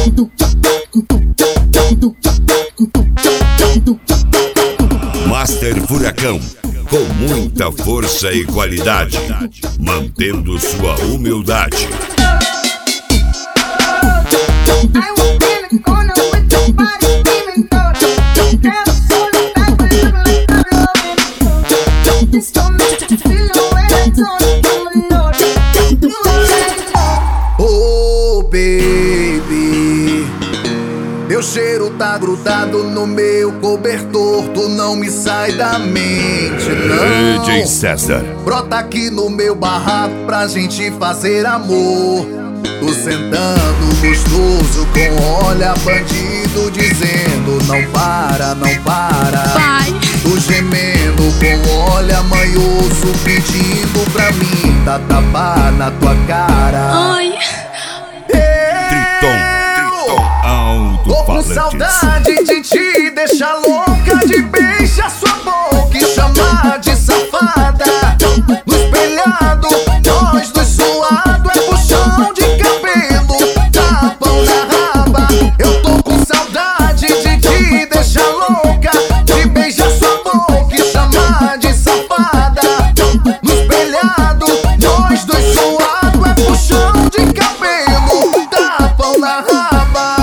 Master Furacão, com muita força e qualidade, mantendo sua humildade. Oh baby, teu cheiro tá grudado no meu cobertor, tu não me sai da mente, não. DJ César, brota aqui no meu barraco pra gente fazer amor. Tô sentando gostoso com olha bandido dizendo não para, não para. Vai. Tô gemendo com olha manhoso pedindo pra mim dar tapa na tua cara. Ai. Triton, Tô com alto-falantes. saudade de te deixar louca, de beijar sua boca e chamar de safada. No espelhado, nós dois suado, é puxão de cabelo, tapão na raba. Eu tô com saudade de te deixar louca, de beijar sua boca e chamar de safada. No espelhado, nós dois suado, é puxão de cabelo, tapão na raba.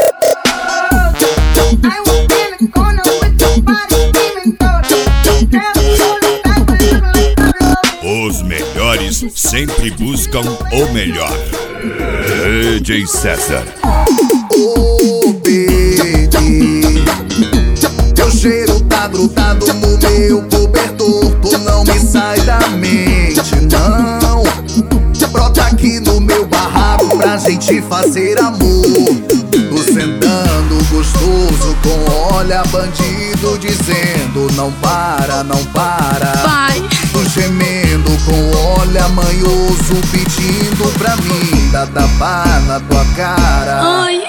Os melhores sempre buscam o melhor. DJ César. Oh baby, teu cheiro tá grudado no meu cobertor, tu não me sai da mente, não. Brota aqui no meu barraco pra gente fazer amor. Tô sentando gostoso com olha bandido dizendo não para, não para. Vai. Tô gemendo com olha manhoso pedindo pra mim dar tapa na tua cara. Ai.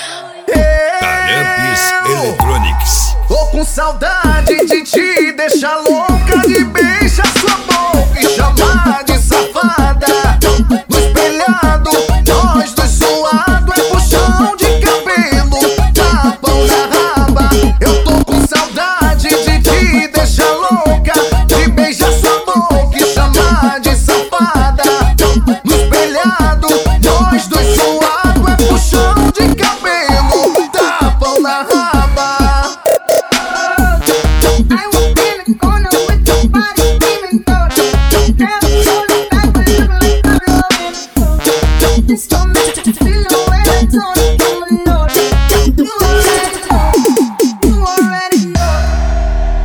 Carambis Electronics. Tô com saudade de te deixar louca, de beijar sua boca e chamar de safada. No espelhado, nós dois suado, é puxão de cabelo, tapão na raba. Eu tô com saudade de te deixar louca, de beijar sua boca e chamar de safada. No espelhado, nós dois suado, é puxão de cabelo, tapão na raba. This don't make you feel no way.